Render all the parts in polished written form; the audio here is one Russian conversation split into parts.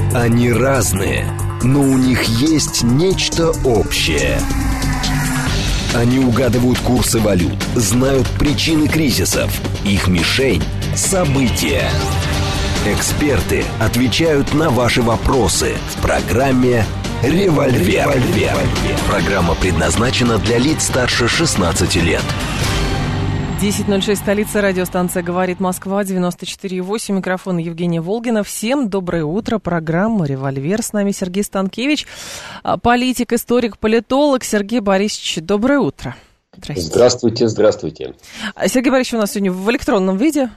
Они разные, но у них есть нечто общее. Они угадывают курсы валют, знают причины кризисов. Их мишень – события. Эксперты отвечают на ваши вопросы в программе «Револьвер». Программа предназначена для лиц старше 16 лет. 10:06, столица, радиостанция «Говорит Москва», 94,8, микрофон Евгения Волгина. Всем доброе утро, программа «Револьвер». С нами Сергей Станкевич, политик, историк, политолог. Сергей Борисович, доброе утро. Здравствуйте, здравствуйте. Сергей Борисович у нас сегодня в электронном виде,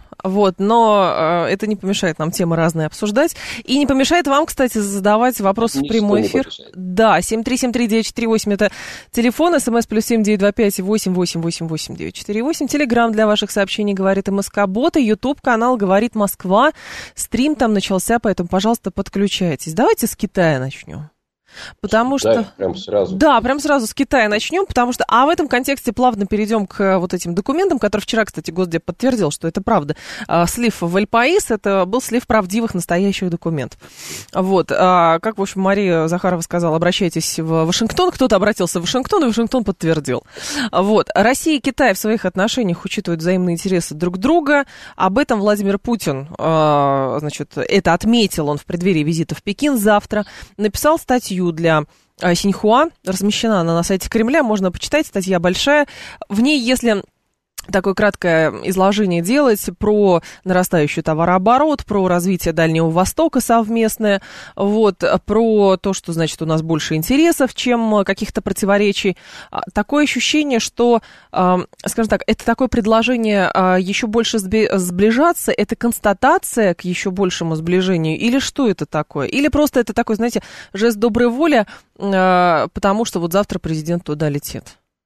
но это не помешает нам темы разные обсуждать. И не помешает вам, кстати, задавать вопросы в прямой эфир. Да, 7373948 это телефон, смс +7 925 888 948. Телеграм для ваших сообщений «Говорит МСК-бот», и ютуб-канал «Говорит Москва». Стрим там начался, поэтому, пожалуйста, подключайтесь. Давайте с Китая начнем. Потому что... прям сразу. Да, прям сразу с Китая начнем, потому что... А в этом контексте плавно перейдем к вот этим документам, которые вчера, кстати, Госдеп подтвердил, что это правда. Слив в Эль-Паис, это был слив правдивых, настоящих документов. Вот. Как, в общем, Мария Захарова сказала, обращайтесь в Вашингтон. Кто-то обратился в Вашингтон, и Вашингтон подтвердил. Вот. Россия и Китай в своих отношениях учитывают взаимные интересы друг друга. Об этом Владимир Путин, значит, это отметил он в преддверии визита в Пекин завтра. Написал статью для Синьхуа, размещена она на сайте Кремля, можно почитать, статья большая. В ней, если такое краткое изложение делать про нарастающий товарооборот, про развитие Дальнего Востока совместное, вот, про то, что, значит, у нас больше интересов, чем каких-то противоречий. Такое ощущение, что, скажем так, это такое предложение еще больше сближаться, это констатация к еще большему сближению, или что это такое? Или просто это такой, знаете, жест доброй воли, потому что вот завтра президент туда летит?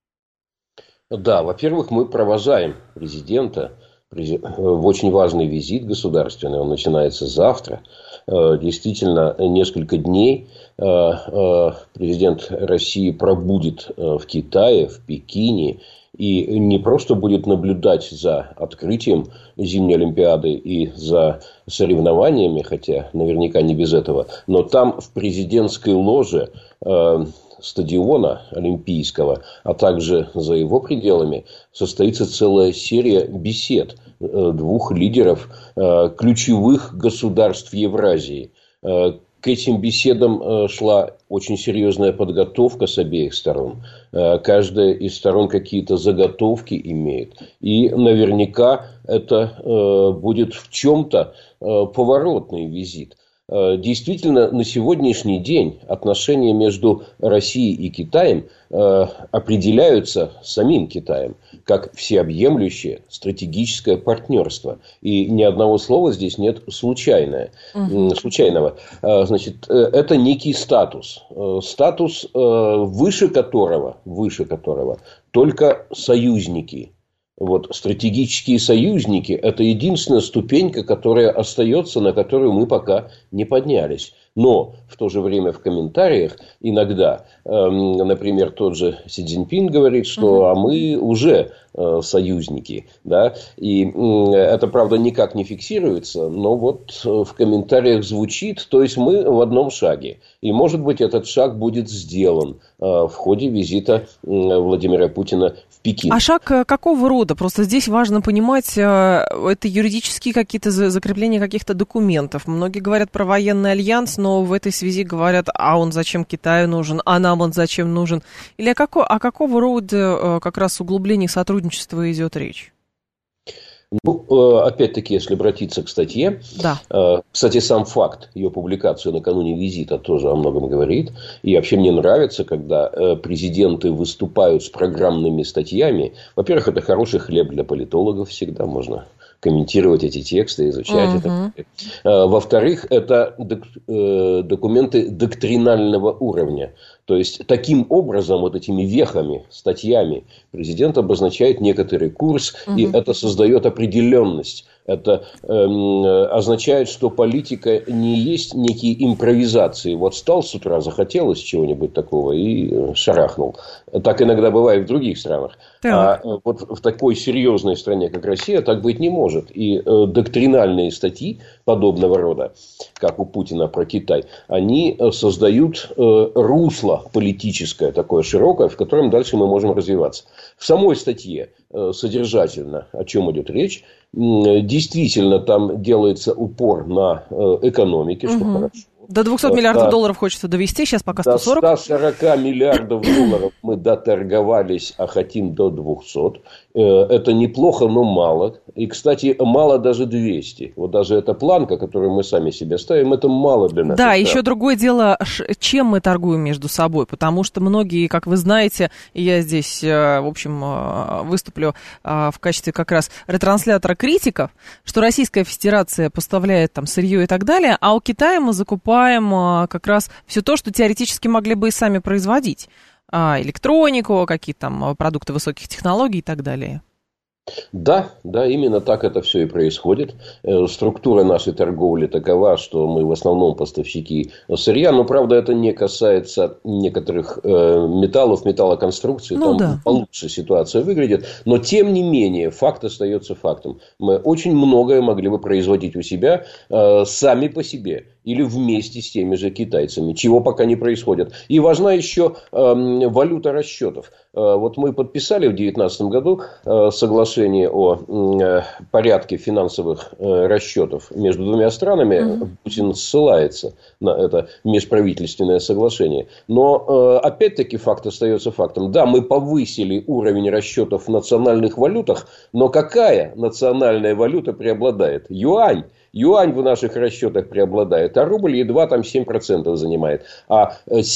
Да, во-первых, мы провожаем президента в очень важный визит государственный. Он начинается завтра. Действительно, несколько дней президент России пробудет в Китае, в Пекине. И не просто будет наблюдать за открытием зимней Олимпиады и за соревнованиями, хотя наверняка не без этого, но там в президентской ложе стадиона Олимпийского, а также за его пределами состоится целая серия бесед двух лидеров ключевых государств Евразии. К этим беседам шла очень серьезная подготовка с обеих сторон. Каждая из сторон какие-то заготовки имеет. И наверняка это будет в чем-то поворотный визит. Действительно, на сегодняшний день отношения между Россией и Китаем определяются самим Китаем как всеобъемлющее стратегическое партнерство. И ни одного слова здесь нет случайного. Значит, это некий статус. Статус, выше которого только союзники. Вот, стратегические союзники – это единственная ступенька, которая остается, на которую мы пока не поднялись. Но в то же время в комментариях иногда, например, тот же Си Цзиньпин говорит, что а мы уже союзники. Да? И это, правда, никак не фиксируется, но вот в комментариях звучит, то есть мы в одном шаге. И, может быть, этот шаг будет сделан в ходе визита Владимира Путина в Пекин. А шаг какого рода? Просто здесь важно понимать, это юридические какие-то закрепления каких-то документов. Многие говорят про военный альянс, но в этой связи говорят, а он зачем Китаю нужен, а нам он зачем нужен? Или о какого рода как раз углублении сотрудничества идет речь? Ну, опять-таки, если обратиться к статье, да. Кстати, сам факт ее публикации накануне визита тоже о многом говорит. И вообще мне нравится, когда президенты выступают с программными статьями. Во-первых, это хороший хлеб для политологов всегда, можно комментировать эти тексты, изучать это. Во-вторых, это документы доктринального уровня. То есть, таким образом, вот этими вехами, статьями, президент обозначает некоторый курс, и это создает определенность. Это означает, что политика не есть некие импровизации. Вот встал с утра, захотелось чего-нибудь такого и шарахнул. Так иногда бывает в других странах. А вот в такой серьезной стране, как Россия, так быть не может. И доктринальные статьи подобного рода, как у Путина про Китай, они создают русло политическое такое широкое, в котором дальше мы можем развиваться. В самой статье содержательно, о чем идет речь, действительно там делается упор на экономике, что хорошо. До 200 миллиардов долларов хочется довести, сейчас пока 140. До 140 миллиардов долларов мы доторговались, а хотим до 200. Это неплохо, но мало. И, кстати, мало даже 200. Вот даже эта планка, которую мы сами себе ставим, это мало для нас. Да, еще другое дело, чем мы торгуем между собой. Потому что многие, как вы знаете, и я здесь, в общем, выступлю в качестве как раз ретранслятора критиков, что Российская Федерация поставляет там сырье и так далее, а у Китая мы закупаем как раз все то, что теоретически могли бы и сами производить. Электронику, какие-то там продукты высоких технологий и так далее. Да, именно так это все и происходит. Структура нашей торговли такова, что мы в основном поставщики сырья. Но, правда, это не касается некоторых металлов, металлоконструкций. Там получше ситуация выглядит. Но, тем не менее, факт остается фактом. Мы очень многое могли бы производить у себя сами по себе. Или вместе с теми же китайцами, чего пока не происходит. И важна еще валюта расчетов. Вот мы подписали в 2019 году соглашение о порядке финансовых расчетов между двумя странами. Путин ссылается на это межправительственное соглашение. Но опять-таки факт остается фактом. Да, мы повысили уровень расчетов в национальных валютах, но какая национальная валюта преобладает? Юань. Юань в наших расчетах преобладает, а рубль едва там 7% занимает. А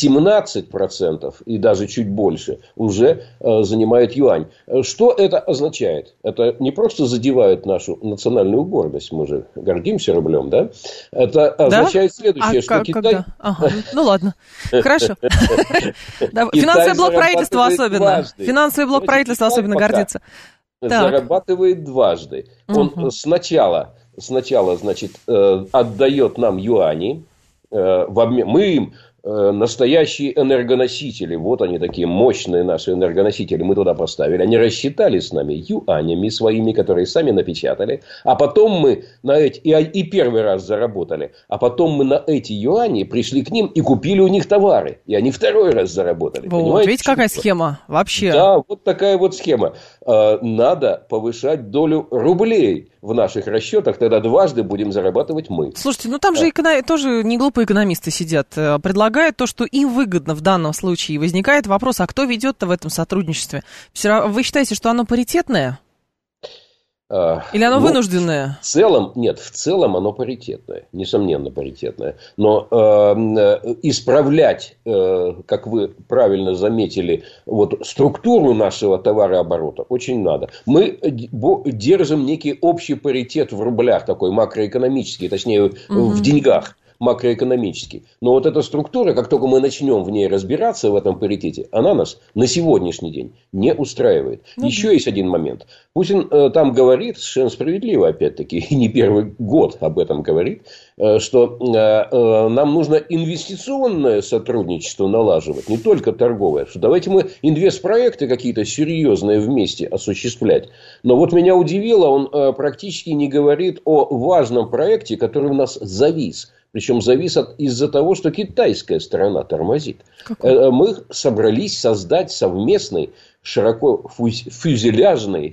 17% и даже чуть больше уже занимает юань. Что это означает? Это не просто задевает нашу национальную гордость. Мы же гордимся рублем, да? Это означает следующее, что Китай... Ну ладно, хорошо. Финансовый блок правительства особенно. Финансовый блок правительства особенно гордится. Зарабатывает дважды. Он сначала, значит, отдает нам юани в обмен. Мы им настоящие энергоносители. Вот они такие мощные наши энергоносители. Мы туда поставили. Они рассчитали с нами юанями своими, которые сами напечатали. А потом мы на эти... И первый раз заработали. А потом мы на эти юани пришли к ним и купили у них товары. И они второй раз заработали. Вот, видите, какая схема вообще. Да, вот такая вот схема. Надо повышать долю рублей в наших расчетах, тогда дважды будем зарабатывать мы. Слушайте, ну там же тоже не глупые экономисты сидят, предлагают то, что им выгодно в данном случае. И возникает вопрос, а кто ведет-то в этом сотрудничестве? Вы считаете, что оно паритетное? Или оно вынужденное? В целом оно паритетное, несомненно паритетное. Но исправлять, как вы правильно заметили, вот структуру нашего товарооборота очень надо. Мы держим некий общий паритет в рублях, такой макроэкономический, точнее в деньгах. Макроэкономический. Но вот эта структура, как только мы начнем в ней разбираться, в этом паритете, она нас на сегодняшний день не устраивает. Еще есть один момент. Путин там говорит, совершенно справедливо, опять-таки, и не первый год об этом говорит, что нам нужно инвестиционное сотрудничество налаживать, не только торговое. Что давайте мы инвестпроекты какие-то серьезные вместе осуществлять. Но вот меня удивило, он практически не говорит о важном проекте, который у нас завис. Причем завис из-за того, что китайская сторона тормозит. Мы собрались создать совместный широко фюзеляжный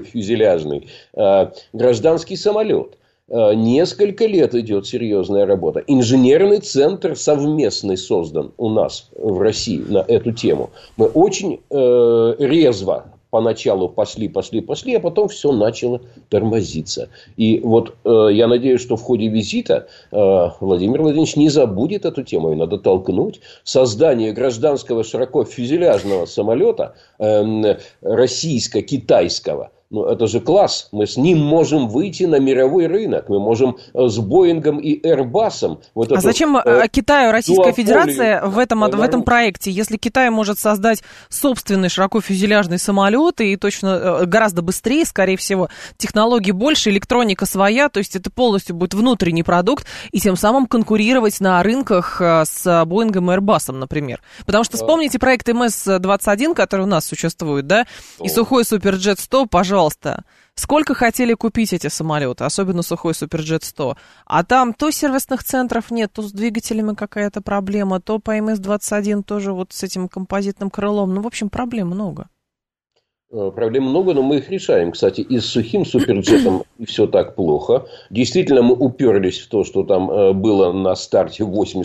гражданский самолет. Несколько лет идет серьезная работа. Инженерный центр совместный создан у нас в России на эту тему. Мы очень резво поначалу пошли, а потом все начало тормозиться. И вот я надеюсь, что в ходе визита Владимир Владимирович не забудет эту тему. И надо толкнуть создание гражданского широко фюзеляжного самолета российско-китайского Ну, это же класс. Мы с ним можем выйти на мировой рынок. Мы можем с Боингом и Airbus'ом. Вот зачем Китаю Российская Федерация в этом проекте, если Китай может создать собственный широкофюзеляжный самолет и точно гораздо быстрее, скорее всего, технологий больше, электроника своя, то есть это полностью будет внутренний продукт, и тем самым конкурировать на рынках с Боингом и Airbus'ом, например. Потому что вспомните проект МС-21, который у нас существует, да, и Сухой Суперджет 100, пожалуйста, сколько хотели купить эти самолеты, особенно Сухой Суперджет 100, а там то сервисных центров нет, то с двигателями какая-то проблема, то по МС-21 тоже вот с этим композитным крылом, ну, в общем, проблем много. Проблем много, но мы их решаем. Кстати, и с Сухим Суперджетом все так плохо. Действительно, мы уперлись в то, что там было на старте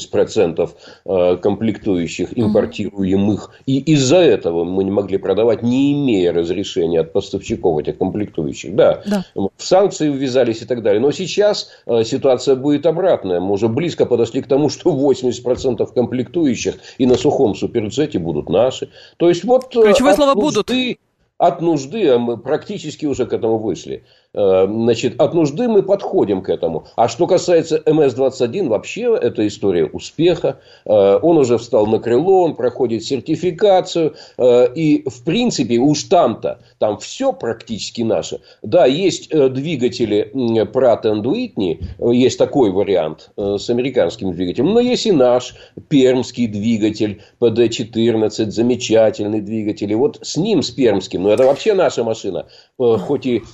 80% комплектующих импортируемых. И из-за этого мы не могли продавать, не имея разрешения от поставщиков этих комплектующих. Да, в санкции ввязались и так далее. Но сейчас ситуация будет обратная. Мы уже близко подошли к тому, что 80% комплектующих и на Сухом Суперджете будут наши. То есть, вот ключевое слово «будут». От нужды, а мы практически уже к этому вышли. Значит, от нужды мы подходим к этому. А что касается МС-21, вообще это история успеха. Он уже встал на крыло, он проходит сертификацию. И в принципе уж там все практически наше. Да, есть двигатели Pratt & Whitney, есть такой вариант с американским двигателем. Но есть и наш пермский двигатель PD-14, замечательный двигатель. И вот с ним, с пермским, ну это вообще наша машина, хоть и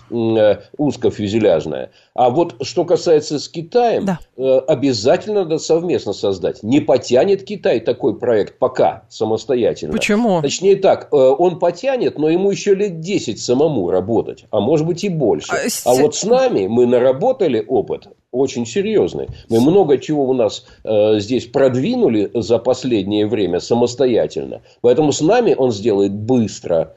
узкофюзеляжная. А вот что касается с Китаем, обязательно надо совместно создать. Не потянет Китай такой проект пока самостоятельно. Почему? Точнее так, он потянет, но ему еще лет 10 самому работать. А может быть и больше. А вот с нами мы наработали опыт очень серьезный. Мы много чего у нас здесь продвинули за последнее время самостоятельно. Поэтому с нами он сделает быстро.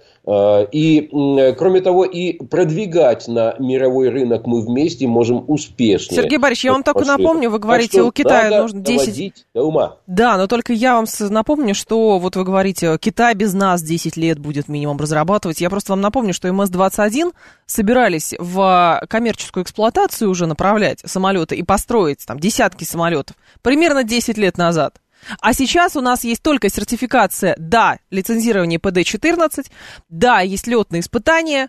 И, кроме того, и продвигать на мировой рынок мы вместе можем успешнее. Сергей Борисович, я вам только напомню, вы говорите, у Китая нужно 10... до ума. Да, но только я вам напомню, что вот вы говорите, Китай без нас 10 лет будет минимум разрабатывать. Я просто вам напомню, что МС-21 собирались в коммерческую эксплуатацию уже направлять самолеты и построить там десятки самолетов примерно 10 лет назад. А сейчас у нас есть только сертификация, да, лицензирование PD-14, да, есть летные испытания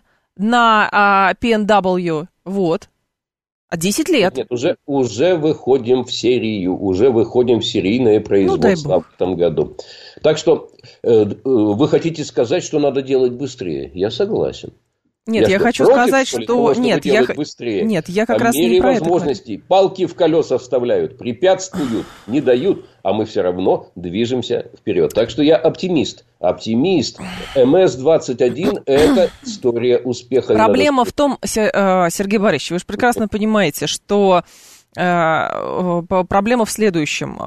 на PNW, вот. А 10 лет. Нет, уже выходим в серию, уже выходим в серийное производство в этом году. Так что вы хотите сказать, что надо делать быстрее? Я согласен. Нет, я хочу сказать, что... Нет, я как раз не про это. Возможностей. Палки в колеса вставляют, препятствуют, не дают, а мы все равно движемся вперед. Так что я оптимист. МС-21 – это история успеха. Проблема в том, Сергей Борисович, вы же прекрасно понимаете, что... Проблема в следующем.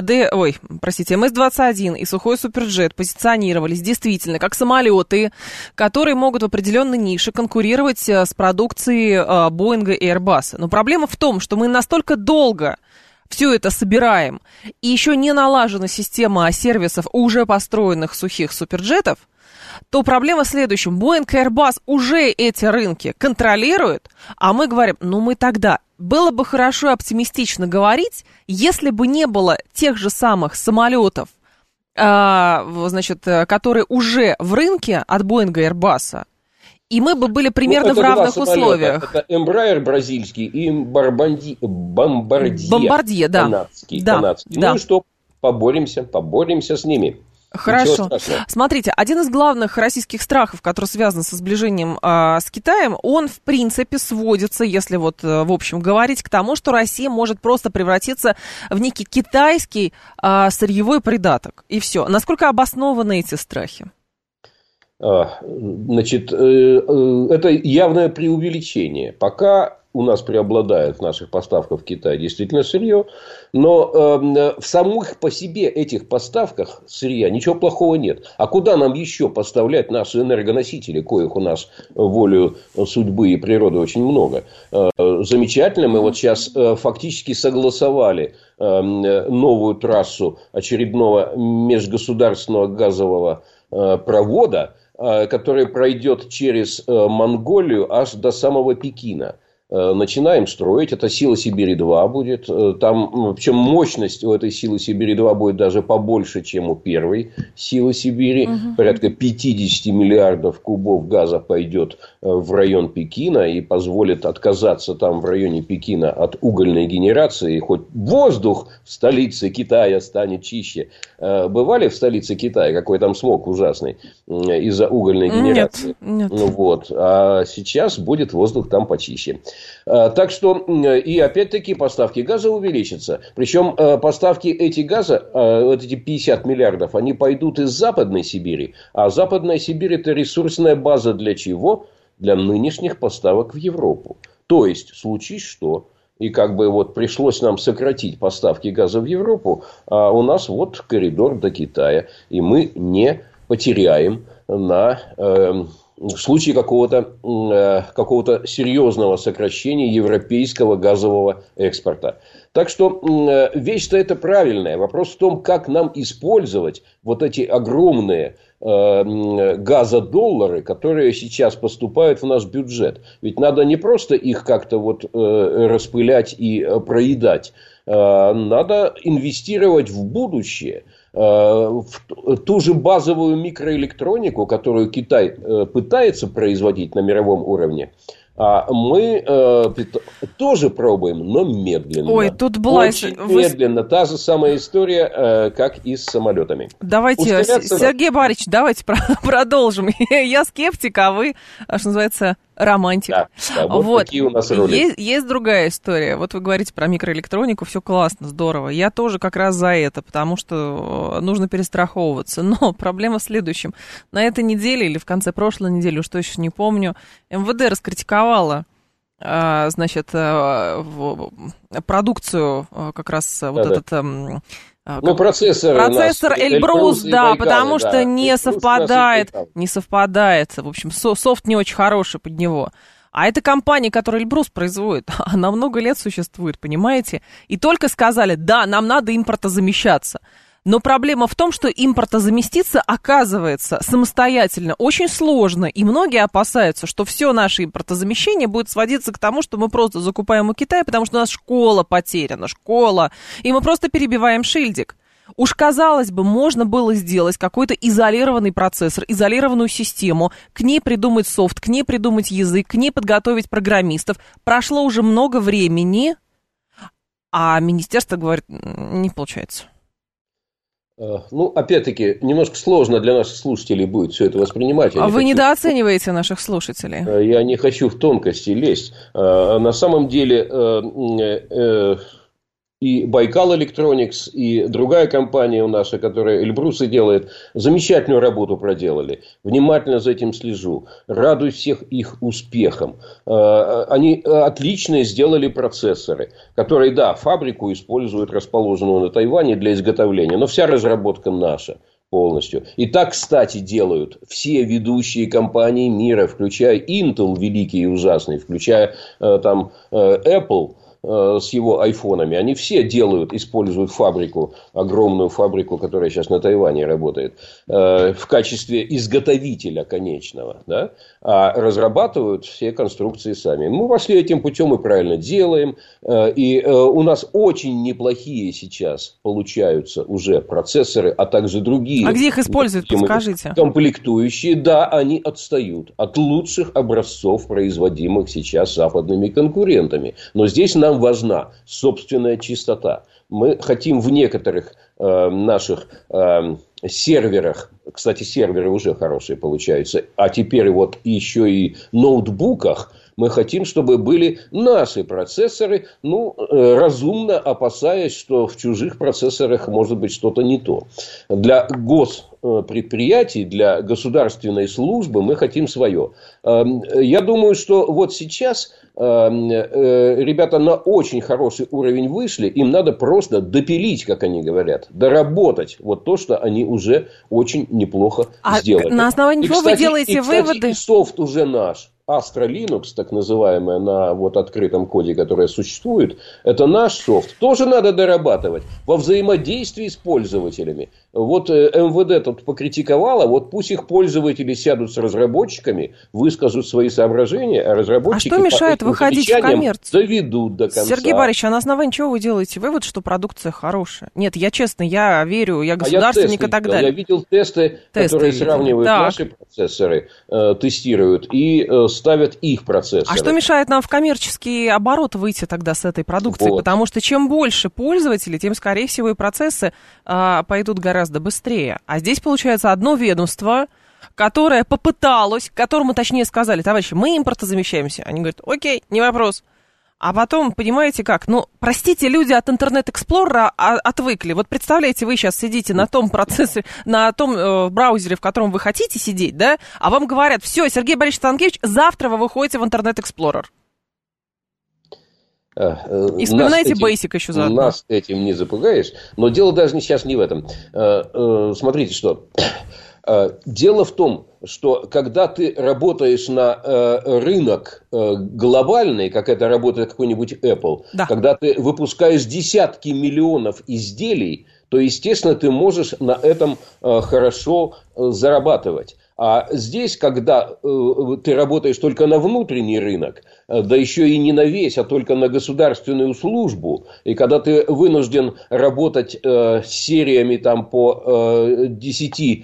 МС-21 и Сухой Суперджет позиционировались действительно как самолеты, которые могут в определенной нише конкурировать с продукцией Боинга и Airbus. Но проблема в том, что мы настолько долго все это собираем, и еще не налажена система сервисов уже построенных сухих суперджетов, то проблема в следующем. Боинг и Airbus уже эти рынки контролируют, а мы говорим, мы тогда... Было бы хорошо оптимистично говорить, если бы не было тех же самых самолетов, которые уже в рынке от Боинга и Airbus, и мы бы были примерно в равных условиях. Это Embraer бразильский и Бомбардье канадский. Да. Ну и что, поборемся с ними. Хорошо. Смотрите, один из главных российских страхов, который связан со сближением с Китаем, он, в принципе, сводится, если вот в общем говорить, к тому, что Россия может просто превратиться в некий китайский сырьевой придаток. И все. Насколько обоснованы эти страхи? Значит, это явное преувеличение. Пока у нас преобладает в наших поставках в Китай действительно сырье, но в самих по себе этих поставках сырья ничего плохого нет. А куда нам еще поставлять наши энергоносители, коих у нас волею судьбы и природы очень много? Замечательно, мы вот сейчас фактически согласовали новую трассу очередного межгосударственного газового провода. который пройдет через Монголию аж до самого Пекина. Начинаем строить. Это «Сила Сибири-2» будет. Там, причем мощность у этой «Силы Сибири-2» будет даже побольше, чем у первой «Силы Сибири». Порядка 50 миллиардов кубов газа пойдет в район Пекина и позволит отказаться там в районе Пекина от угольной генерации. И хоть воздух в столице Китая станет чище. Бывали в столице Китая? Какой там смог ужасный из-за угольной генерации? Нет. Вот. А сейчас будет воздух там почище. Так что, и опять-таки, поставки газа увеличатся. Причем поставки эти газа, вот эти 50 миллиардов, они пойдут из Западной Сибири. А Западная Сибирь – это ресурсная база для чего? Для нынешних поставок в Европу. То есть, случись что, и как бы вот пришлось нам сократить поставки газа в Европу, а у нас вот коридор до Китая. И мы не потеряем в случае какого-то серьезного сокращения европейского газового экспорта. Так что вещь-то это правильная. Вопрос в том, как нам использовать вот эти огромные газодоллары, которые сейчас поступают в наш бюджет. Ведь надо не просто их как-то вот распылять и проедать. Надо инвестировать в будущее. В ту же базовую микроэлектронику, которую Китай пытается производить на мировом уровне, мы тоже пробуем, но медленно. Ой, тут была... Очень медленно. Та же самая история, как и с самолетами. Давайте, Сергей Борисович, давайте продолжим. Я скептик, а вы, что называется, романтик. Да, вот такие у нас роли. Есть другая история. Вот вы говорите про микроэлектронику, все классно, здорово. Я тоже как раз за это, потому что нужно перестраховываться. Но проблема в следующем. На этой неделе или в конце прошлой недели, уж точно не помню, МВД раскритиковала, значит, продукцию как раз этот... процессор Эльбрус, да, потому что да, не совпадает. В общем, софт не очень хороший под него. А эта компания, которая Эльбрус производит, она много лет существует, понимаете? И только сказали, да, нам надо импортозамещаться. Но проблема в том, что импортозаместиться, оказывается, самостоятельно очень сложно. И многие опасаются, что все наше импортозамещение будет сводиться к тому, что мы просто закупаем у Китая, потому что у нас школа потеряна, и мы просто перебиваем шильдик. Уж, казалось бы, можно было сделать какой-то изолированный процессор, изолированную систему, к ней придумать софт, к ней придумать язык, к ней подготовить программистов. Прошло уже много времени, а министерство говорит, не получается. Опять-таки, немножко сложно для наших слушателей будет все это воспринимать. Вы недооцениваете наших слушателей. Я не хочу в тонкости лезть. На самом деле, и Байкал Электроникс, и другая компания наша, которая Эльбрусы делает, замечательную работу проделали. Внимательно за этим слежу. Радуюсь всех их успехам. Они отлично сделали процессоры, которые, да, фабрику используют, расположенную на Тайване для изготовления, но вся разработка наша полностью. И так, кстати, делают все ведущие компании мира, включая Intel, великий и ужасный, включая там Apple, с его айфонами. Они все используют фабрику, огромную фабрику, которая сейчас на Тайване работает, в качестве изготовителя конечного. Да? А разрабатывают все конструкции сами. Мы пошли этим путем и правильно делаем. И у нас очень неплохие сейчас получаются уже процессоры, а также другие. А где их используют, подскажите? Комплектующие, да, они отстают от лучших образцов, производимых сейчас западными конкурентами. Но здесь нам важна собственная чистота. Мы хотим в некоторых наших серверах, кстати, серверы уже хорошие получаются, а теперь вот еще и ноутбуках, мы хотим, чтобы были наши процессоры, разумно опасаясь, что в чужих процессорах может быть что-то не то. Для госпредприятий, для государственной службы мы хотим свое. Я думаю, что вот сейчас ребята на очень хороший уровень вышли, им надо просто допилить, как они говорят, доработать вот то, что они уже очень неплохо сделали. На основании чего вы делаете выводы? И софт уже наш. Astra Linux, так называемая, на вот открытом коде, которая существует, это наш софт, тоже надо дорабатывать во взаимодействии с пользователями. Вот МВД тут покритиковало, вот пусть их пользователи сядут с разработчиками, выскажут свои соображения, а разработчики что мешает выходить в коммерцию? Доведут до конца. Сергей Борисович, а на основании чего вы делаете вывод, что продукция хорошая? Нет, я честно, я верю, я государственник и так далее. Я видел тесты, которые сравнивают наши процессоры, тестируют и ставят их процессоры. А что мешает нам в коммерческий оборот выйти тогда с этой продукцией? Вот. Потому что чем больше пользователей, тем, скорее всего, и процессы пойдут гораздо быстрее. А здесь, получается, одно ведомство, которое попыталось, которому, точнее, сказали: товарищи, мы импортозамещаемся. Они говорят: окей, не вопрос. А потом, понимаете как, простите, люди от Internet Explorer отвыкли. Вот представляете, вы сейчас сидите на том процессоре, на том браузере, в котором вы хотите сидеть, да, а вам говорят: все, Сергей Борисович Станкевич, завтра вы выходите в Internet Explorer. И вспоминайте Basic еще заодно. Нас этим не запугаешь, но дело даже сейчас не в этом. Смотрите, что... Дело в том, что когда ты работаешь на рынок глобальный, как это работает какой-нибудь Apple, да, когда ты выпускаешь десятки миллионов изделий, то, естественно, ты можешь на этом хорошо зарабатывать. А здесь, когда ты работаешь только на внутренний рынок, да еще и не на весь, а только на государственную службу, и когда ты вынужден работать сериями там по 10-15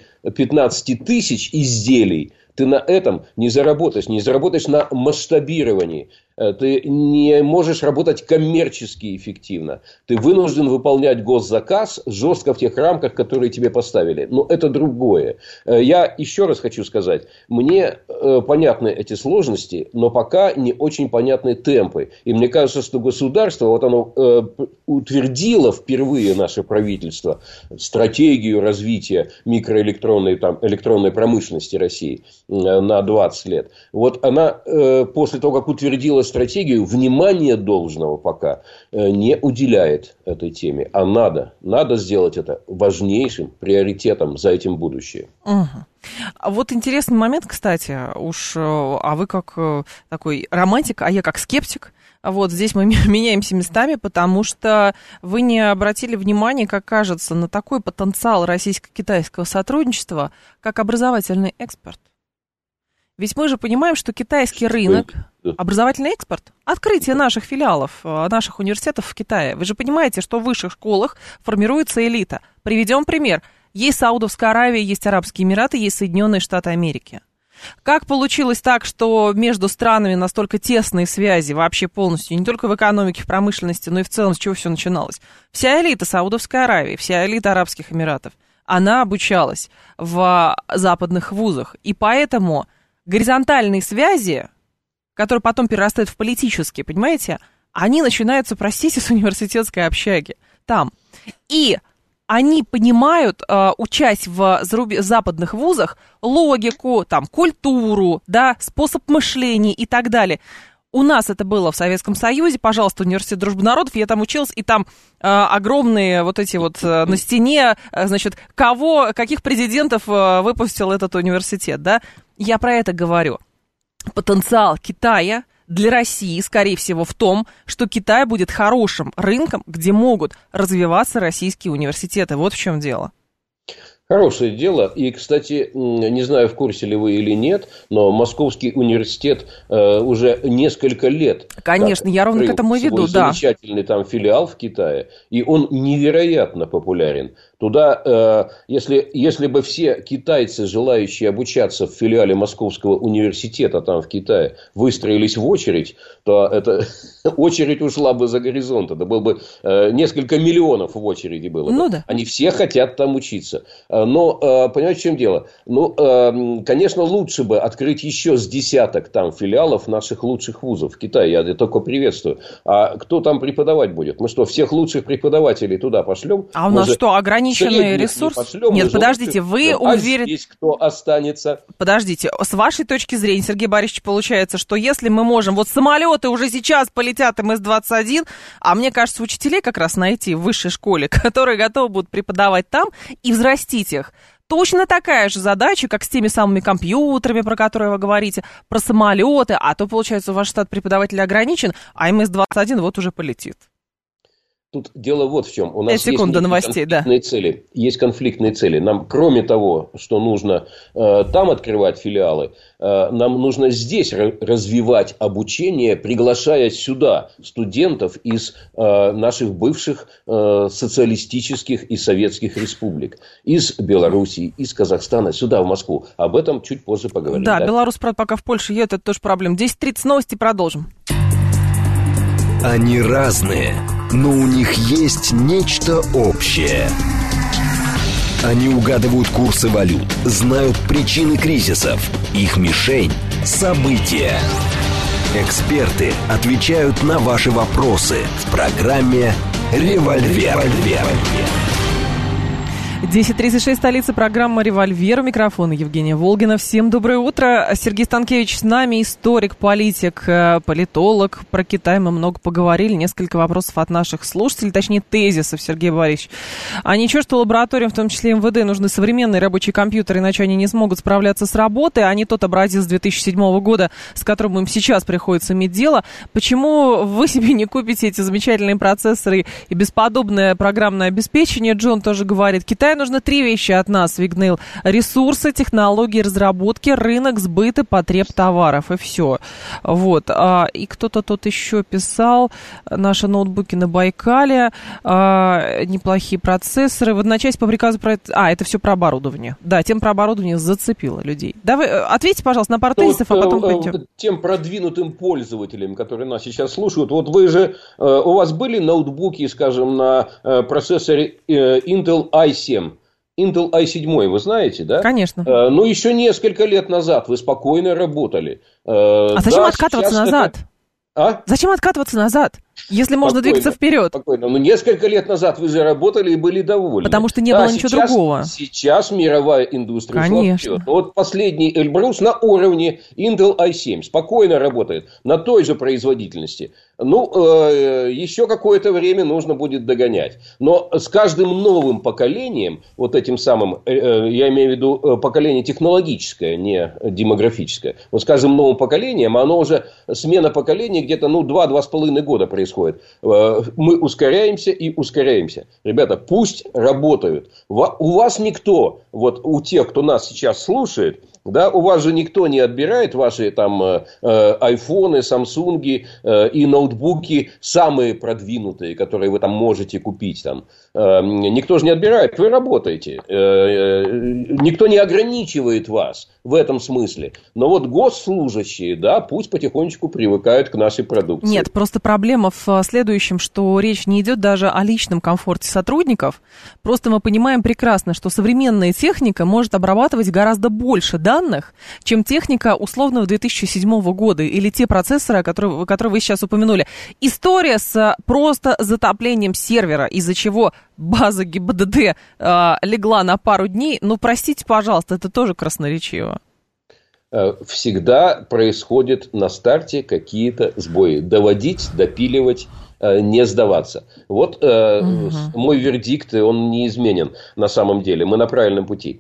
тысяч изделий, ты на этом не заработаешь на масштабировании. Ты не можешь работать коммерчески эффективно. Ты вынужден выполнять госзаказ жестко в тех рамках, которые тебе поставили. Но это другое. Я еще раз хочу сказать. Мне понятны эти сложности, но пока не очень понятны темпы. И мне кажется, что государство, вот оно утвердило впервые, наше правительство, стратегию развития микроэлектронной электронной промышленности России на 20 лет. Вот она после того, как утвердила стратегию, внимания должного пока не уделяет этой теме. А надо сделать это важнейшим приоритетом за этим будущее. Угу. Вот интересный момент, кстати, а вы как такой романтик, а я как скептик. Вот здесь мы меняемся местами, потому что вы не обратили внимания, как кажется, на такой потенциал российско-китайского сотрудничества, как образовательный экспорт. Ведь мы же понимаем, что китайский рынок, образовательный экспорт, открытие наших филиалов, наших университетов в Китае. Вы же понимаете, что в высших школах формируется элита. Приведем пример. Есть Саудовская Аравия, есть Арабские Эмираты, есть Соединенные Штаты Америки. Как получилось так, что между странами настолько тесные связи вообще полностью, не только в экономике, в промышленности, но и в целом, с чего все начиналось? Вся элита Саудовской Аравии, вся элита Арабских Эмиратов, она обучалась в западных вузах. И поэтому горизонтальные связи, которые потом перерастают в политические, понимаете, они начинаются, простите, с университетской общаги там. И они понимают, учась в западных вузах, логику, там, культуру, да, способ мышления и так далее. У нас это было в Советском Союзе, пожалуйста, университет Дружбы народов, я там училась, и там огромные вот эти вот на стене, значит, каких президентов выпустил этот университет, да. Я про это говорю. Потенциал Китая для России, скорее всего, в том, что Китай будет хорошим рынком, где могут развиваться российские университеты. Вот в чем дело. Хорошее дело. И, кстати, не знаю, в курсе ли вы или нет, но Московский университет уже несколько лет... Конечно, я ровно к этому и веду, да. Замечательный там филиал в Китае, и он невероятно популярен. Туда, если бы все китайцы, желающие обучаться в филиале Московского университета там в Китае, выстроились в очередь, то эта очередь ушла бы за горизонт. Это было бы несколько миллионов в очереди было бы. Ну, да. Они все хотят там учиться. Но, понимаете, в чем дело? Ну, конечно, лучше бы открыть еще с десяток там филиалов наших лучших вузов в Китае. Я только приветствую. А кто там преподавать будет? Мы что, всех лучших преподавателей туда пошлем? А у нас что, ограниченный ресурс? Нет, подождите, вы уверены... А здесь кто останется? Подождите, с вашей точки зрения, Сергей Борисович, получается, что если мы можем... Вот самолеты уже сейчас полетят МС-21, а мне кажется, учителей как раз найти в высшей школе, которые готовы будут преподавать там и взрастить их, точно такая же задача, как с теми самыми компьютерами, про которые вы говорите, про самолеты, а то, получается, ваш штат преподавателей ограничен, а МС-21 вот уже полетит. Тут дело вот в чем. У нас есть конфликтные цели. Есть конфликтные цели. Нам, кроме того, что нужно там открывать филиалы, нам нужно здесь развивать обучение, приглашая сюда студентов из наших бывших социалистических и советских республик. Из Белоруссии, из Казахстана, сюда, в Москву. Об этом чуть позже поговорим. Да, Беларусь, правда, пока в Польше едет, это тоже проблема. 10:30 новости, продолжим. Они разные, но у них есть нечто общее. Они угадывают курсы валют, знают причины кризисов, их мишень – события. Эксперты отвечают на ваши вопросы в программе «Револьвер». 10:36, столица, программа «Револьвер», у микрофона Евгения Волгина. Всем доброе утро. Сергей Станкевич с нами, историк, политик, политолог. Про Китай мы много поговорили. Несколько вопросов от наших слушателей, точнее тезисов, Сергей Борисович. А ничего, что лабораториям, в том числе МВД, нужны современные рабочие компьютеры, иначе они не смогут справляться с работой, а не тот образец 2007 года, с которым им сейчас приходится иметь дело. Почему вы себе не купите эти замечательные процессоры и бесподобное программное обеспечение? Джон тоже говорит, Китаю нужно 3 вещи от нас, Вигнейл. Ресурсы, технологии разработки, рынок сбыта, потреб товаров. И все. Вот. И кто-то тут еще писал, наши ноутбуки на Байкале, неплохие процессоры. В одночасье по приказу про это... это все про оборудование. Да, тема про оборудование зацепила людей. Давай, ответьте, пожалуйста, на пару тезисов, а потом пойдем. Тем продвинутым пользователям, которые нас сейчас слушают, вот вы же, у вас были ноутбуки, скажем, на процессоре Intel i7? Intel i7, вы знаете, да? Конечно. Ну, еще несколько лет назад вы спокойно работали. Зачем откатываться назад? Зачем откатываться назад, если можно двигаться вперед? Спокойно. Ну, несколько лет назад вы заработали и были довольны. Потому что не было ничего другого. Сейчас мировая индустрия шла вперед. Вот последний Эльбрус на уровне Intel i7 спокойно работает на той же производительности. Ну, еще какое-то время нужно будет догонять. Но с каждым новым поколением, вот этим самым, я имею в виду поколение технологическое, не демографическое, вот с каждым новым поколением, оно уже, смена поколения где-то 2-2,5 года происходит. Мы ускоряемся и ускоряемся. Ребята, пусть работают. У вас никто, вот у тех, кто нас сейчас слушает, да, у вас же никто не отбирает ваши там айфоны, самсунги и ноутбуки самые продвинутые, которые вы там можете купить там. Никто же не отбирает, вы работаете. Никто не ограничивает вас в этом смысле. Но вот госслужащие, да, пусть потихонечку привыкают к нашей продукции. Нет, просто проблема в следующем, что речь не идет даже о личном комфорте сотрудников. Просто мы понимаем прекрасно, что современная техника может обрабатывать гораздо больше данных, чем техника условного 2007 года или те процессоры, которые вы сейчас упомянули. История с просто затоплением сервера, из-за чего база ГИБДД легла на пару дней. Ну, простите, пожалуйста, это тоже красноречиво. Всегда происходят на старте какие-то сбои. Доводить, допиливать, не сдаваться. Вот мой вердикт, он неизменен на самом деле. Мы на правильном пути.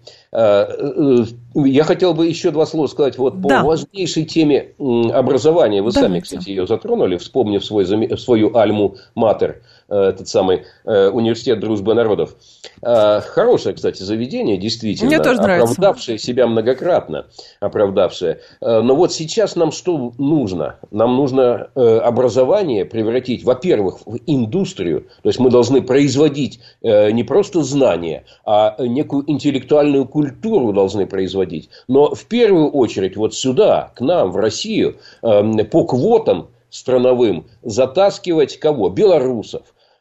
Я хотел бы еще 2 слова сказать по важнейшей теме образования. Вы сами, кстати, ее затронули, вспомнив свою альму-матер, этот самый университет дружбы народов. Хорошее, кстати, заведение, действительно, оправдавшее себя многократно, оправдавшее. Но вот сейчас нам что нужно? Нам нужно образование превратить, во-первых, в индустрию. То есть мы должны производить не просто знания, а некую интеллектуальную культуру должны производить. Но в первую очередь вот сюда, к нам, в Россию, по квотам страновым затаскивать кого? Белорусов.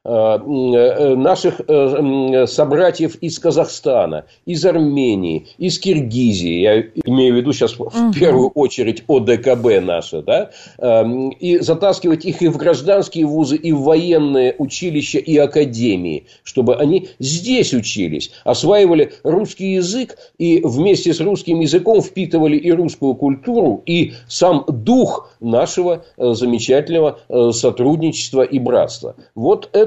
Наших собратьев из Казахстана, из Армении, из Киргизии, я имею в виду сейчас в первую очередь ОДКБ наше, да, и затаскивать их и в гражданские вузы, и в военные училища и академии, чтобы они здесь учились, осваивали русский язык и вместе с русским языком впитывали и русскую культуру, и сам дух нашего замечательного сотрудничества и братства. Вот это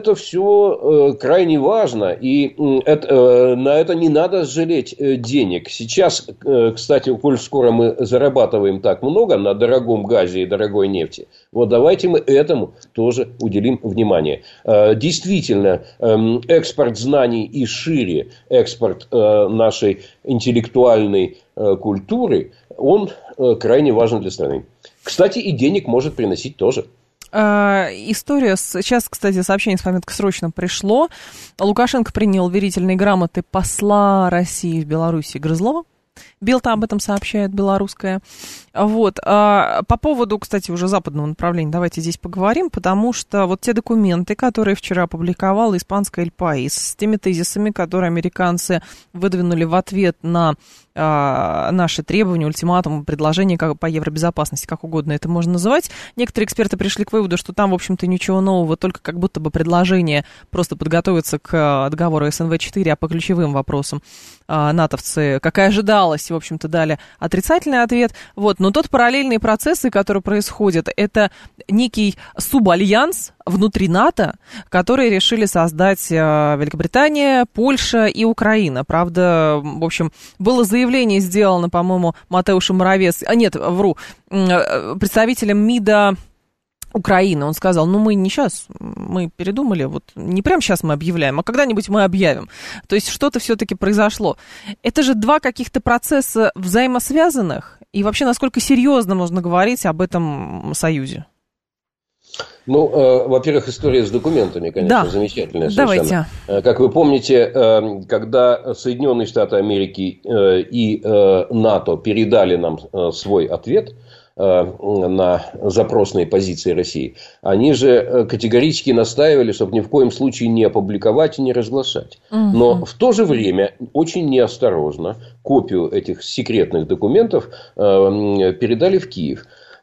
это все крайне важно, и на это не надо жалеть денег. Сейчас, кстати, коль скоро мы зарабатываем так много на дорогом газе и дорогой нефти, вот давайте мы этому тоже уделим внимание. Действительно, экспорт знаний и шире экспорт нашей интеллектуальной культуры, он крайне важен для страны. Кстати, и денег может приносить тоже. История. Сейчас, кстати, сообщение с пометкой «Срочно» пришло. Лукашенко принял верительные грамоты посла России в Беларуси Грызлова. Белта об этом сообщает, белорусская. Вот. По поводу, кстати, уже западного направления, давайте здесь поговорим, потому что вот те документы, которые вчера опубликовала испанская «Эль Паис», с теми тезисами, которые американцы выдвинули в ответ на наши требования, ультиматумы, предложения по евробезопасности, как угодно это можно называть. Некоторые эксперты пришли к выводу, что там, в общем-то, ничего нового, только как будто бы предложение просто подготовиться к договору СНВ-4, а по ключевым вопросам натовцы, как и ожидалось, в общем-то, дали отрицательный ответ. Вот. Но тот параллельные процессы, которые происходят, это некий субальянс внутри НАТО, которые решили создать Великобритания, Польша и Украина. Правда, в общем, было заявление сделано, по-моему, Матеушем Моровецким, представителем МИДа Украины. Он сказал, мы не сейчас, мы передумали, вот не прямо сейчас мы объявляем, а когда-нибудь мы объявим. То есть что-то все-таки произошло. Это же два каких-то процесса взаимосвязанных, и вообще насколько серьезно можно говорить об этом союзе? Во-первых, история с документами, конечно, да. Замечательная совершенно. Давайте. Как вы помните, когда Соединенные Штаты Америки и НАТО передали нам свой ответ на запросные позиции России, они же категорически настаивали, чтобы ни в коем случае не опубликовать и не разглашать. Но в то же время очень неосторожно копию этих секретных документов передали в Киев.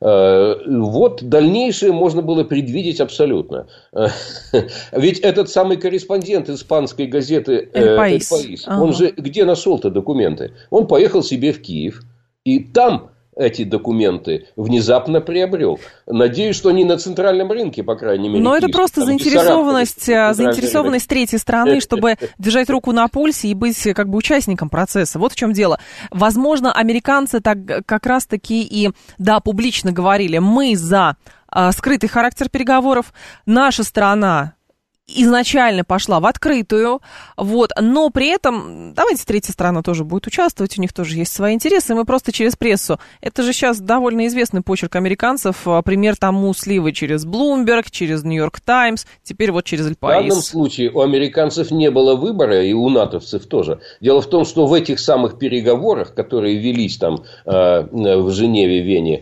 Вот дальнейшее можно было предвидеть абсолютно. Ведь этот самый корреспондент испанской газеты «Эль Паис», он же где нашел-то документы? Он поехал себе в Киев, и там эти документы внезапно приобрел. Надеюсь, что не на центральном рынке, по крайней мере. Но это просто заинтересованность третьей страны, чтобы держать руку на пульсе и быть как бы участником процесса. Вот в чем дело. Возможно, американцы так как раз-таки и, публично говорили, мы за скрытый характер переговоров, наша сторона изначально пошла в открытую, вот, но при этом, давайте третья страна тоже будет участвовать, у них тоже есть свои интересы, мы просто через прессу, это же сейчас довольно известный почерк американцев, пример тому сливы через Bloomberg, через New York Times, теперь вот через Эль Паис. В данном случае у американцев не было выбора, и у натовцев тоже. Дело в том, что в этих самых переговорах, которые велись там в Женеве, Вене,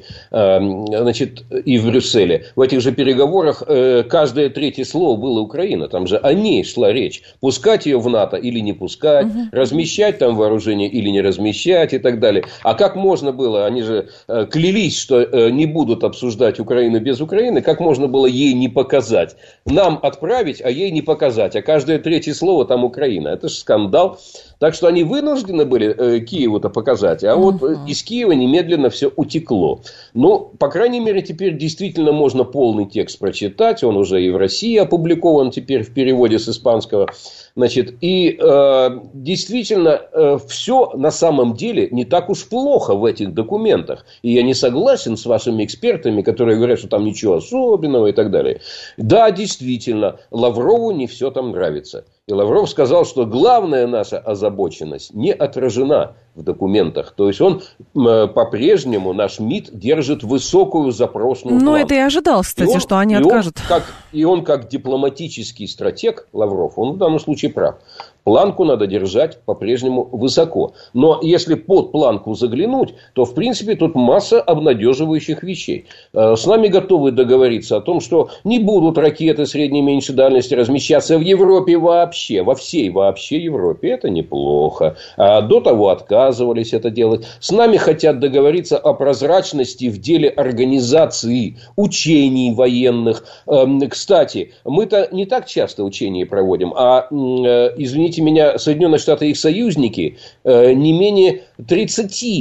и в Брюсселе, в этих же переговорах каждое третье слово было Украина. Там же о ней шла речь. Пускать ее в НАТО или не пускать, размещать там вооружение или не размещать и так далее. А как можно было, они же клялись, что не будут обсуждать Украину без Украины, как можно было ей не показать? Нам отправить, а ей не показать. А каждое третье слово там Украина. Это же скандал. Так что они вынуждены были Киеву-то показать. А вот из Киева немедленно все утекло. По крайней мере, теперь действительно можно полный текст прочитать. Он уже и в России опубликован теперь в переводе с испанского. И действительно, все на самом деле не так уж плохо в этих документах. И я не согласен с вашими экспертами, которые говорят, что там ничего особенного и так далее. Да, действительно, Лаврову не все там нравится. И Лавров сказал, что главная наша озабоченность не отражена в документах. То есть он по-прежнему, наш МИД, держит высокую запросную планку. Это и ожидалось, кстати, что они откажут. И он как дипломатический стратег, Лавров, он в данном случае прав. Планку надо держать по-прежнему высоко. Но если под планку заглянуть, то, в принципе, тут масса обнадеживающих вещей. С нами готовы договориться о том, что не будут ракеты средней и меньшей дальности размещаться в Европе вообще. Во всей вообще Европе. Это неплохо. А до того отказывались это делать. С нами хотят договориться о прозрачности в деле организации учений военных. Кстати, мы-то не так часто учения проводим, а, извините меня, Соединенные Штаты и их союзники не менее 30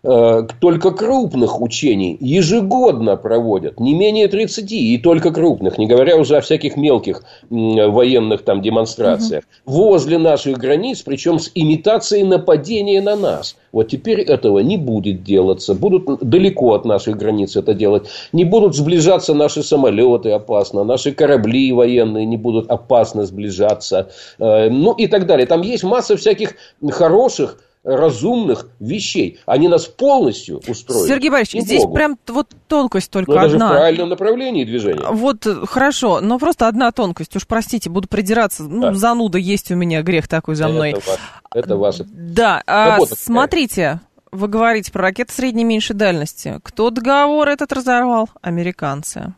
только крупных учений ежегодно проводят, не менее 30, и только крупных, не говоря уже о всяких мелких военных там демонстрациях, возле наших границ, причем с имитацией нападения на нас. Вот теперь этого не будет делаться, будут далеко от наших границ это делать, не будут сближаться наши самолеты опасно, наши корабли военные не будут опасно сближаться, ну и так далее. Там есть масса всяких хороших, разумных вещей. Они нас полностью устроят. Сергей Борисович, здесь могут. Прям вот тонкость только одна. Но даже в правильном направлении движения. Вот, хорошо, но просто одна тонкость. Уж простите, буду придираться. Ну, зануда есть у меня, грех такой за мной. Это ваше. Да, смотрите, вы говорите про ракеты средней и меньшей дальности. Кто договор этот разорвал? Американцы.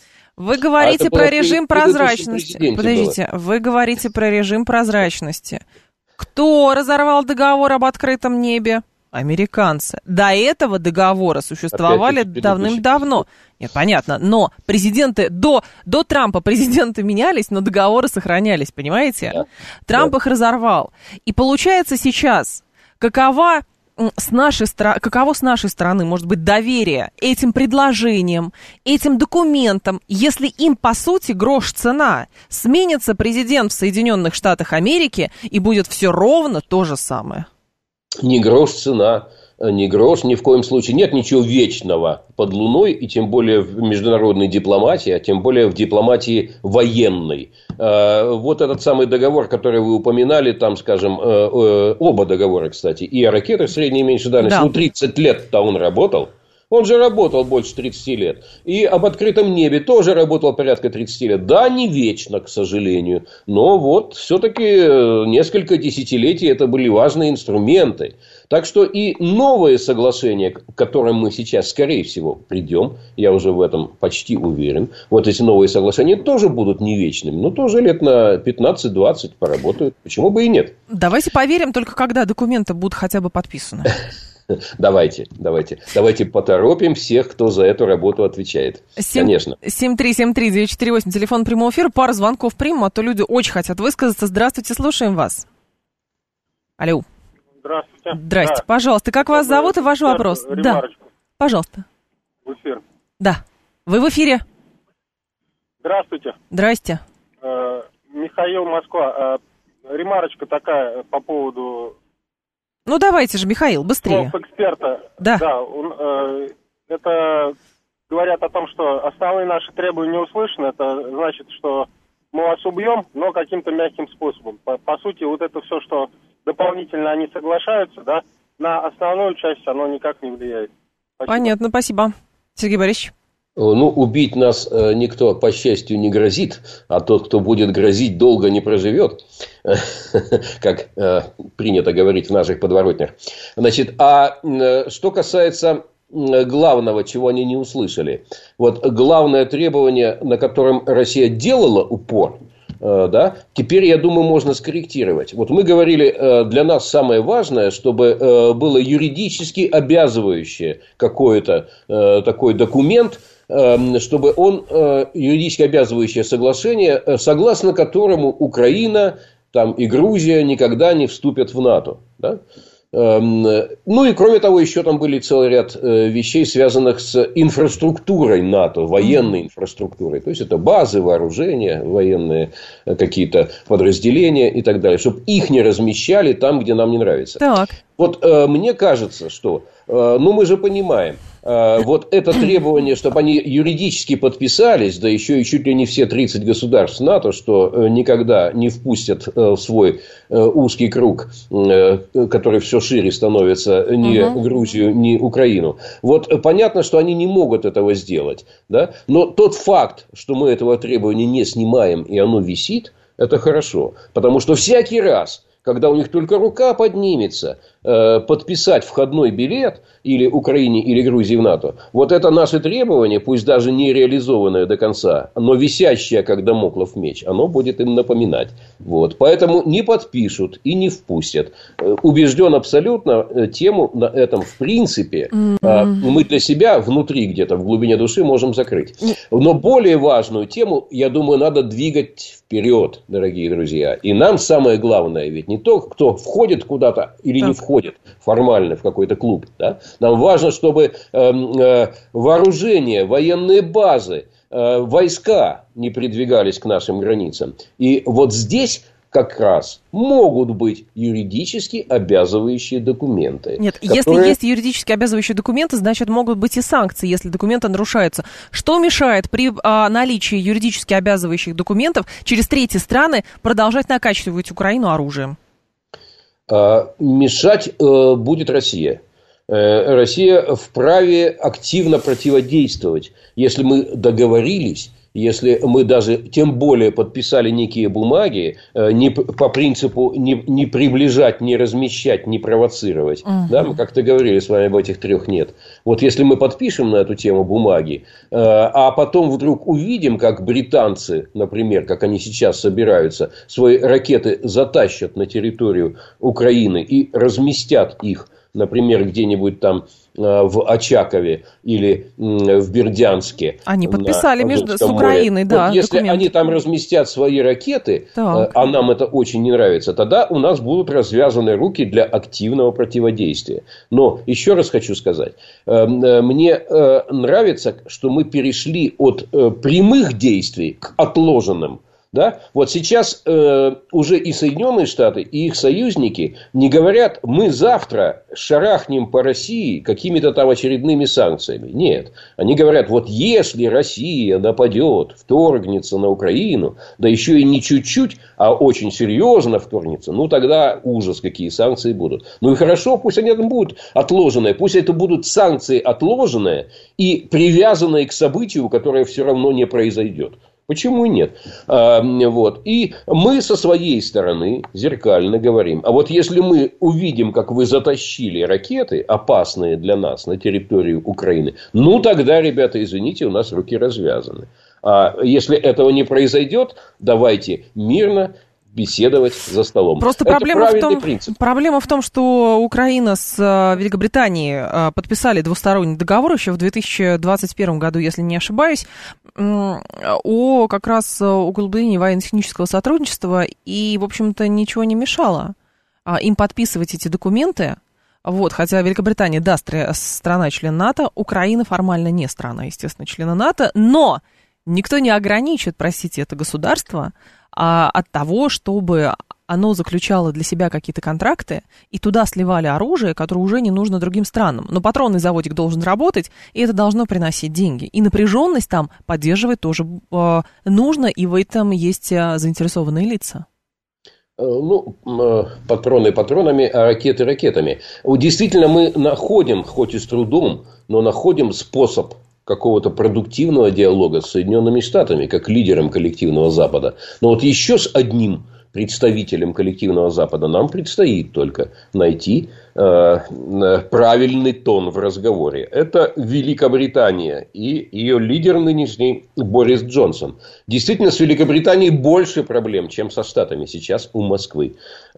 Вы говорите про режим прозрачности. Подождите, вы говорите про режим прозрачности. Кто разорвал договор об открытом небе? Американцы. До этого договора существовали давным-давно. Нет, понятно, но президенты, до Трампа президенты менялись, но договоры сохранялись, понимаете? Да. Трамп их разорвал. И получается сейчас, каково с нашей стороны может быть доверие этим предложениям, этим документам, если им, по сути, грош цена? Сменится президент в Соединенных Штатах Америки, и будет все ровно то же самое. Не грош цена, не грош, ни в коем случае. Нет ничего вечного под Луной, и тем более в международной дипломатии, а тем более в дипломатии военной. Вот этот самый договор, который вы упоминали, там, скажем, оба договора, кстати, и о ракетах средней и меньшей дальности, да. 30 лет-то он работал. Он же работал больше 30 лет. И об открытом небе тоже работал порядка 30 лет. Да, не вечно, к сожалению. Но вот все-таки несколько десятилетий это были важные инструменты. Так что и новые соглашения, к которым мы сейчас, скорее всего, придем, я уже в этом почти уверен, вот эти новые соглашения тоже будут не вечными. Но тоже лет на 15-20 поработают. Почему бы и нет? Давайте поверим, только когда документы будут хотя бы подписаны. Давайте поторопим всех, кто за эту работу отвечает. Конечно. 7373948, телефон прямого эфира. Пару звонков примем, а то люди очень хотят высказаться. Здравствуйте, слушаем вас. Алло. Здравствуйте. Здрасте, да. Пожалуйста. Как вас зовут и ваш вопрос? Ремарочку. Да, пожалуйста. В эфир. Да. Вы в эфире. Здравствуйте. Здрасте. Михаил, Москва. Ремарочка такая по поводу... Ну, давайте же, Михаил, быстрее. Эксперта. Да. Это говорят о том, что основные наши требования не услышаны. Это значит, что мы вас убьем, но каким-то мягким способом. По сути, вот это все, что дополнительно они соглашаются, да, на основную часть оно никак не влияет. Спасибо. Понятно, спасибо. Сергей Борисович. Ну, убить нас никто, по счастью, не грозит, а тот, кто будет грозить, долго не проживет, как принято говорить в наших подворотнях. Значит, а что касается главного, чего они не услышали, вот главное требование, на котором Россия делала упор, да, теперь, я думаю, можно скорректировать. Вот мы говорили, для нас самое важное, чтобы было юридически обязывающее какой-то такой документ, чтобы он, юридически обязывающее соглашение, согласно которому Украина там, и Грузия никогда не вступят в НАТО. Да? Ну и кроме того, еще там были целый ряд вещей, связанных с инфраструктурой НАТО, военной инфраструктурой. То есть это базы, вооружения, военные какие-то подразделения и так далее, чтобы их не размещали там, где нам не нравится. Так. Вот мне кажется, что, ну мы же понимаем, вот это требование, чтобы они юридически подписались, да еще и чуть ли не все 30 государств НАТО, что никогда не впустят в свой узкий круг, который все шире становится, ни Грузию, ни Украину. Вот понятно, что они не могут этого сделать. Да? Но тот факт, что мы этого требования не снимаем и оно висит, это хорошо. Потому что всякий раз, когда у них только рука поднимется, подписать входной билет или Украине, или Грузии в НАТО, вот это наше требование, пусть даже не реализованное до конца, но висящее, как дамоклов меч, оно будет им напоминать. Вот. Поэтому не подпишут и не впустят. Убежден абсолютно, тему на этом в принципе мы для себя внутри где-то, в глубине души можем закрыть. Но более важную тему, я думаю, надо двигать вперед, дорогие друзья. И нам самое главное ведь не то, кто входит куда-то или не входит формально в какой-то клуб. Да? Нам важно, чтобы вооружение, военные базы, войска не придвигались к нашим границам. И вот здесь как раз могут быть юридически обязывающие документы. Нет, если есть юридически обязывающие документы, значит, могут быть и санкции, если документы нарушаются. Что мешает при наличии юридически обязывающих документов через третьи страны продолжать накачивать Украину оружием? Мешать будет Россия. Россия вправе активно противодействовать, если мы договорились. Если мы даже, тем более, подписали некие бумаги по принципу не приближать, не размещать, не провоцировать. Да, мы как-то говорили с вами об этих 3 нет. Вот если мы подпишем на эту тему бумаги, а потом вдруг увидим, как британцы, например, как они сейчас собираются, свои ракеты затащат на территорию Украины и разместят их, например, где-нибудь там в Очакове или в Бердянске. Они подписали с Украиной, да, вот если документ. они там разместят свои ракеты, а нам это очень не нравится, тогда у нас будут развязаны руки для активного противодействия. Но еще раз хочу сказать, мне нравится, что мы перешли от прямых действий к отложенным. Да? Вот сейчас уже и Соединенные Штаты, и их союзники не говорят, мы завтра шарахнем по России какими-то там очередными санкциями. Нет. Они говорят, вот если Россия нападет, вторгнется на Украину, да еще и не чуть-чуть, а очень серьезно вторгнется, ну тогда ужас, какие санкции будут. Ну и хорошо, пусть они там будут отложенные, пусть это будут санкции отложенные и привязанные к событию, которое все равно не произойдет. Почему и нет? Вот. И мы со своей стороны зеркально говорим. А вот если мы увидим, как вы затащили ракеты, опасные для нас, на территорию Украины, ну тогда, ребята, извините, у нас руки развязаны. А если этого не произойдет, давайте мирно беседовать за столом. Просто проблема в том, что Украина с Великобританией подписали двусторонний договор еще в 2021 году, если не ошибаюсь, о как раз углублении военно-технического сотрудничества, и, в общем-то, ничего не мешало им подписывать эти документы. Вот, хотя Великобритания, да, страна-член НАТО, Украина формально не страна, естественно, члена НАТО, но никто не ограничит, простите, это государство от того, чтобы оно заключало для себя какие-то контракты и туда сливали оружие, которое уже не нужно другим странам. Но патронный заводик должен работать, и это должно приносить деньги. И напряженность там поддерживать тоже нужно, и в этом есть заинтересованные лица. Ну, патроны патронами, а ракеты ракетами. Действительно, мы находим, хоть и с трудом, но находим способ какого-то продуктивного диалога с Соединенными Штатами, как лидером коллективного Запада. Но вот еще с одним представителем коллективного Запада нам предстоит только найти правильный тон в разговоре. Это Великобритания и ее лидер нынешний Борис Джонсон. Действительно, с Великобританией больше проблем, чем со Штатами сейчас у Москвы.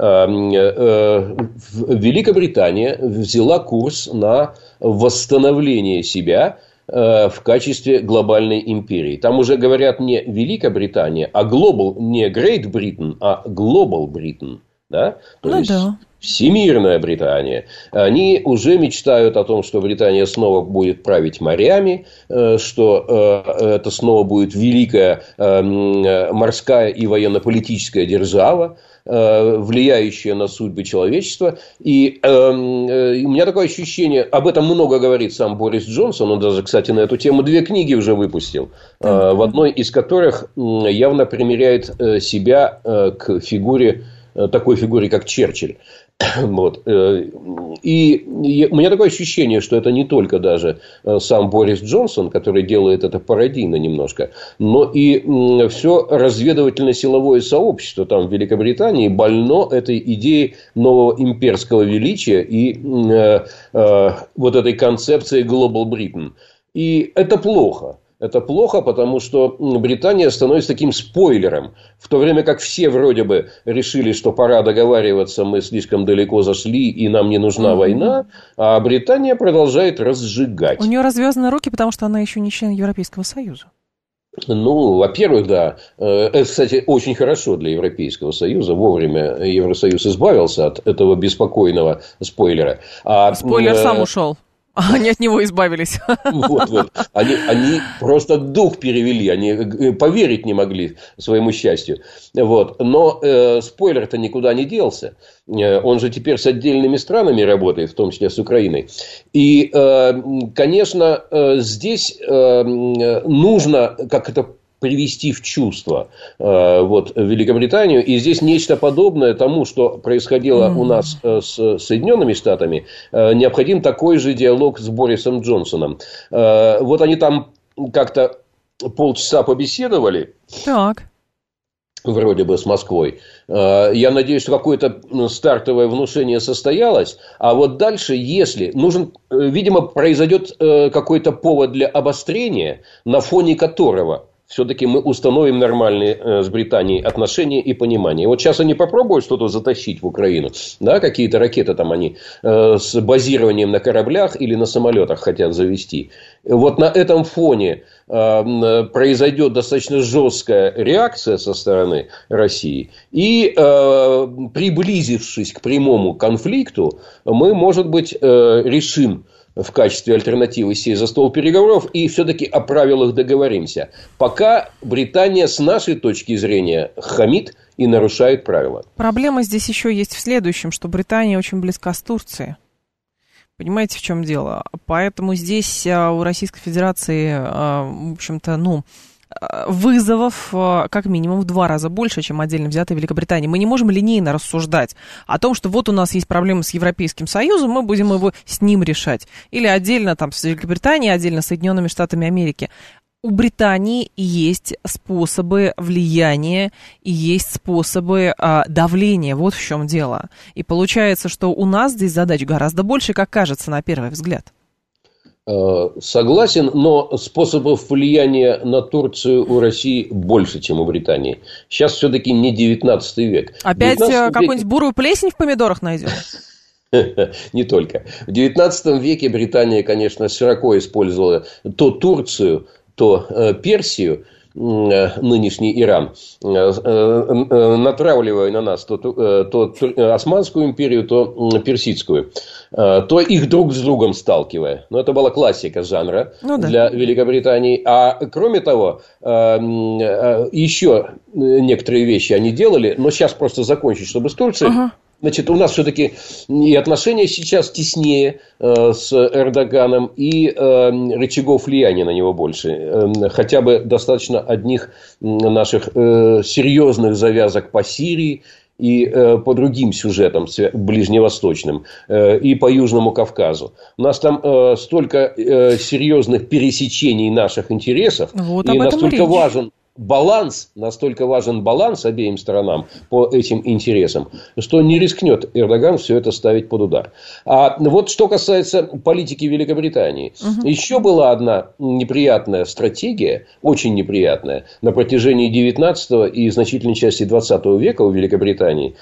Великобритания взяла курс на восстановление себя в качестве глобальной империи. Там уже говорят не Великобритания, а не Great Britain, а Global Britain. Да? То есть Всемирная Британия. Они уже мечтают о том, что Британия снова будет править морями, что это снова будет великая морская и военно-политическая держава, влияющая на судьбы человечества. И у меня такое ощущение, об этом много говорит сам Борис Джонсон, он даже, кстати, на эту тему 2 книги уже выпустил, в одной из которых явно примеряет себя к такой фигуре, как Черчилль. Вот. И у меня такое ощущение, что это не только даже сам Борис Джонсон, который делает это пародийно немножко, но и все разведывательно-силовое сообщество там в Великобритании больно этой идеей нового имперского величия и вот этой концепции Global Britain. И это плохо. Это плохо, потому что Британия становится таким спойлером. В то время как все вроде бы решили, что пора договариваться, мы слишком далеко зашли и нам не нужна война, а Британия продолжает разжигать. У нее развязаны руки, потому что она еще не член Европейского Союза. Ну, во-первых, да. Это, кстати, очень хорошо для Европейского Союза. Вовремя Евросоюз избавился от этого беспокойного спойлера. Спойлер сам ушел. Они от него избавились. Вот. Они просто дух перевели. Они поверить не могли своему счастью. Вот. Но спойлер-то никуда не делся. Он же теперь с отдельными странами работает, в том числе с Украиной. И, конечно, здесь нужно как-то привести в чувство Великобританию. И здесь нечто подобное тому, что происходило у нас с Соединенными Штатами. Необходим такой же диалог с Борисом Джонсоном. Вот они там как-то полчаса побеседовали. Так. Вроде бы с Москвой. Я надеюсь, что какое-то стартовое внушение состоялось. А вот дальше, если видимо, произойдет какой-то повод для обострения, на фоне которого все-таки мы установим нормальные с Британией отношения и понимание. Вот сейчас они попробуют что-то затащить в Украину. Да, какие-то ракеты там они с базированием на кораблях или на самолетах хотят завести. Вот на этом фоне произойдет достаточно жесткая реакция со стороны России. И приблизившись к прямому конфликту, мы, может быть, решим в качестве альтернативы сесть за стол переговоров и все-таки о правилах договоримся. Пока Британия с нашей точки зрения хамит и нарушает правила. Проблема здесь еще есть в следующем, что Британия очень близка с Турцией. Понимаете, в чем дело? Поэтому здесь у Российской Федерации, в общем-то, вызовов как минимум в 2 раза больше, чем отдельно взятой Великобритании. Мы не можем линейно рассуждать о том, что вот у нас есть проблемы с Европейским Союзом, мы будем его с ним решать. Или отдельно там с Великобританией, отдельно с Соединенными Штатами Америки. У Британии есть способы влияния и есть способы давления. Вот в чем дело. И получается, что у нас здесь задач гораздо больше, как кажется на первый взгляд. Согласен, но способов влияния на Турцию у России больше, чем у Британии. Сейчас все-таки не 19 век. Опять какую-нибудь бурую плесень в помидорах найдем? Не только. В 19 веке Британия, конечно, широко использовала то Турцию, то Персию, нынешний Иран, натравливая на нас то Османскую империю, то Персидскую, то их друг с другом сталкивая. Но это была классика жанра для Великобритании. А кроме того, еще некоторые вещи они делали, но сейчас просто закончить, чтобы с Турцией. Значит, у нас все-таки и отношения сейчас теснее с Эрдоганом, и рычагов влияния на него больше. Хотя бы достаточно одних наших серьезных завязок по Сирии и по другим сюжетам ближневосточным, и по Южному Кавказу. У нас там столько серьезных пересечений наших интересов, вот и настолько настолько важен баланс обеим сторонам по этим интересам, что не рискнет Эрдоган все это ставить под удар. А вот что касается политики Великобритании. Еще была одна неприятная стратегия, очень неприятная, на протяжении 19 и значительной части 20 века у Великобритании.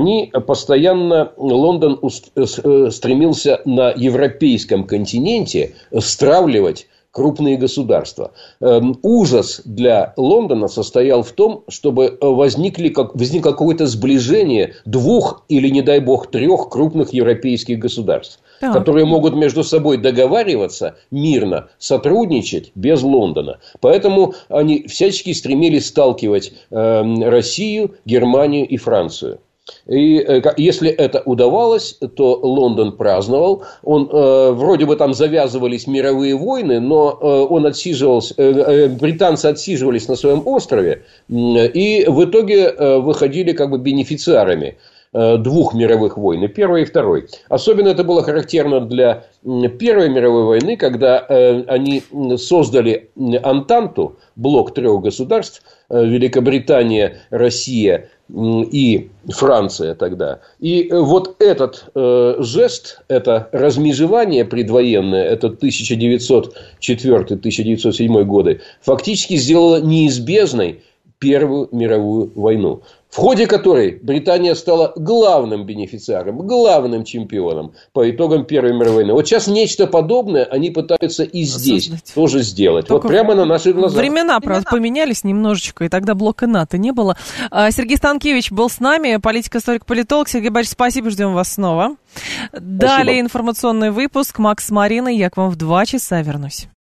Лондон стремился на европейском континенте стравливать крупные государства. Ужас для Лондона состоял в том, чтобы возникло какое-то сближение 2 или, не дай бог, 3 крупных европейских государств, которые могут между собой договариваться мирно, сотрудничать без Лондона. Поэтому они всячески стремились сталкивать Россию, Германию и Францию. И если это удавалось, то Лондон праздновал. Вроде бы там завязывались мировые войны, но британцы отсиживались на своем острове и в итоге выходили как бы бенефициарами 2 мировых войн, и Первой и Второй. Особенно это было характерно для Первой мировой войны, когда они создали Антанту, блок 3 государств, Великобритания, Россия и Франция тогда. И вот этот жест, это размежевание предвоенное, это 1904-1907 годы, фактически сделало неизбежной Первую мировую войну. в ходе которой Британия стала главным бенефициаром, главным чемпионом по итогам Первой мировой войны. Вот сейчас нечто подобное они пытаются и здесь тоже сделать. Только вот прямо на наших глазах. Времена, правда, поменялись немножечко, и тогда блока НАТО не было. Сергей Станкевич был с нами, политик-историк, политолог. Сергей Борисович, спасибо, ждем вас снова. Спасибо. Далее информационный выпуск. Макс с Мариной, я к вам в 2 часа вернусь.